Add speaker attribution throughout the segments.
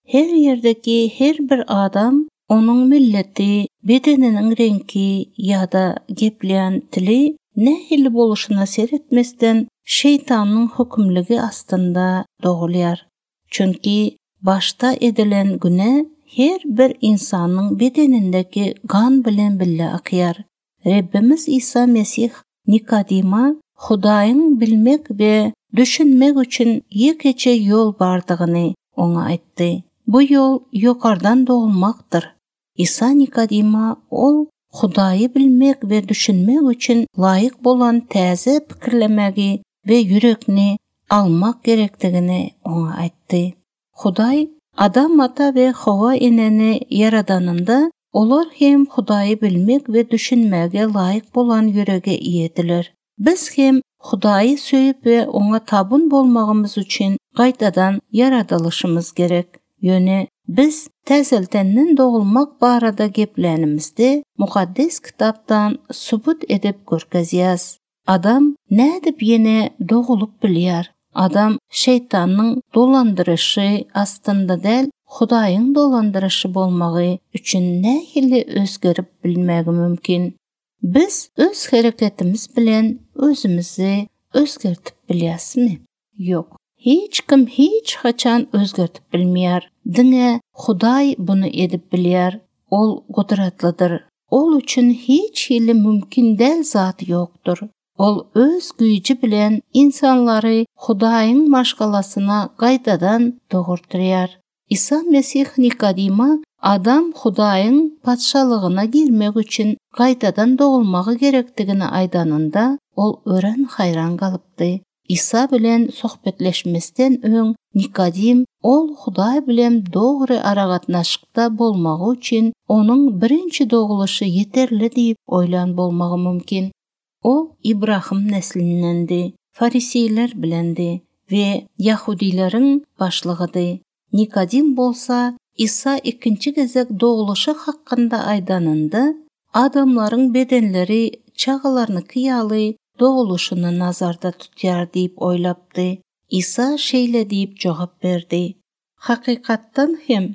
Speaker 1: her yerdeki her bir adam onun milleti, bedeninin renki ya da gepleyen tili nehil boluşuna seyretmesden şeytanın hükümlüğü aslında doğulayar. Çünkü başta edilen güne her bir insanın bedenindeki kan bilen bille akıyar. Rabbimiz İsa Mesih Nikodima Hudaýyň bilmek ve düşünmek üçün yekeçe yol bardığını ona aytdy. Bu yol yokardan doğulmaktır. İsa Nikodima ol Hudaýy bilmek ve düşünmek üçün layık bolan täze pikirlemegi ve yürekni almak gerektigini ona aytdy. Hudaý Adam ata ve Hawa eneni yaradanında olar hem Hudaýy bilmek ve düşünmege layık bolan yürege iyediler. Biz hem Hudaýy söýüp ve ona tabun bolmagymyz üçin gaýtadan yaradylışymyz gerek. Ýöne biz täzelden doğulmak barada geplenimizde mukaddes kitapdan subut edip görkezýäs. Adam nädip ýene doğulup bilýär? Adam şeytanyň dolandyryşy aslında del Hudaýyň dolandyryşy bolmagy üçin nähili özgerip bilmegi mümkin. Biz öz hereketimiz bilen özümüzi özgertip bilýäsmi? Ýok. Hiç kim hiç haçan özgertip bilmeýär. Diňe Hudaý bunu edip bilýär. Ol gudratlydyr. Ol üçin hiç hili mümkin del zat ýokdur. Ol öz güýji bilen insanlary Hudaýyň maşgalasyna gaýtadan dogurtýar. İsa Mesih Nikodima adam Hudaýyň patşalygyna girmek üçin gaýtadan doğulmagy gerekdigini aýdanynda ol ören hayran galypdy. İsa bilen sohbetleşmesden öň Nikodim ol Hudaý bilen dogry aragatnaşykda bolmagy üçin onuň birinçi doğuluşy yeterli diýip oýlan bolmagy mümkin. O İbrahim neslindendi, Farisiler bilendi ve Yahudilerin başlygydy. Nikodim bolsa İsa ikinci gezek doğuluşy hakkında aýdanynda adamların bedenleri çağalaryny kıyaly doğuluşunu nazarda tutýar diýip oýlapdy. İsa şeýle diýip jogap berdi. Hakykatdan hem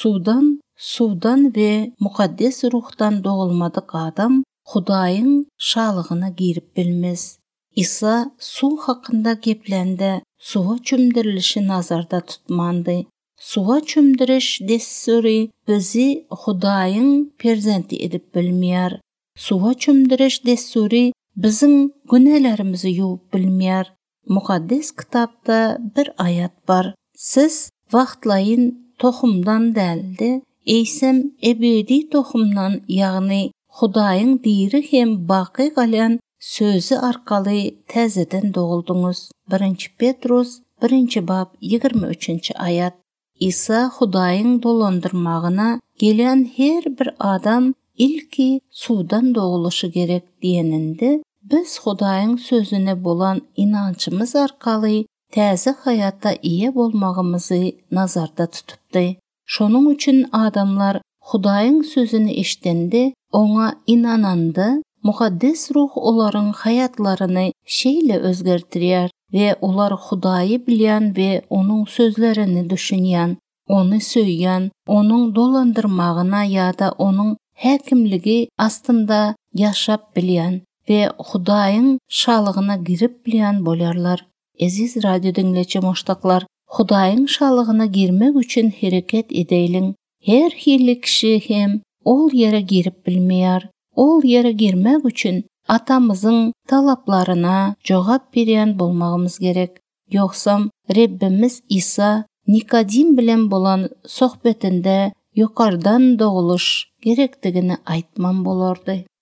Speaker 1: suwdan we mukaddes ruhdan doğulmadyk adam Hudaýyň şalygyna girip bilmez. İsa su hakynda geplende suwa çümdirilişi nazarda tutmandy. Suwa çümdiriş dessuri bizi Hudaýyň perzenti edip bilmeýär. Suwa çümdiriş dessuri bizim günelerimizi ýuwup bilmeýär. Mukaddes kitapda bir ayat bar. Siz wagtlaýyn tohumdan däldi, eýsem ebedi tohumdan ýagny Hudaýyň diri hem baky galan sözü arkaly täzeden doğulduňuz. 1 Petrus 1 bab 23 ayat. İsa Hudaýyň dolandyrmagyna gelen her bir adam ilki suwdan doğuluşy gerek diýeninde biz Hudaýyň sözüne bolan inançymyz arkaly täze hayata iýe bolmagymyzy nazarda tutupdy. Şonuň üçin adamlar Hudaýyň sözüni eşitende ona inanandy, mukaddes ruh olaryň hayatlaryny şeýle özgertirýär ve olar Hudaýy bilýän we onuň sözlerini düşünýän, onu söýýän, onuň dolandyrmagyna ýa-da onuň häkimligi astynda ýaşap bilýän ve Hudaýyň şalygyna girip bilýän bolýarlar. Eziz radio dinleýäçi moştaklar, Hudaýyň şalygyna girmek üçin hereket edeýliň. Her hili kişi hem ol yere girip bilmeýär. Ol yere girmek üçin atamyzyň talaplaryna jogap berýän bolmagymyz gerek. Ýoksam Rabbimiz İsa Nikodim bilen bolan sohbetinde ýokardan doğuluş gerekdigini aýtman bolardy.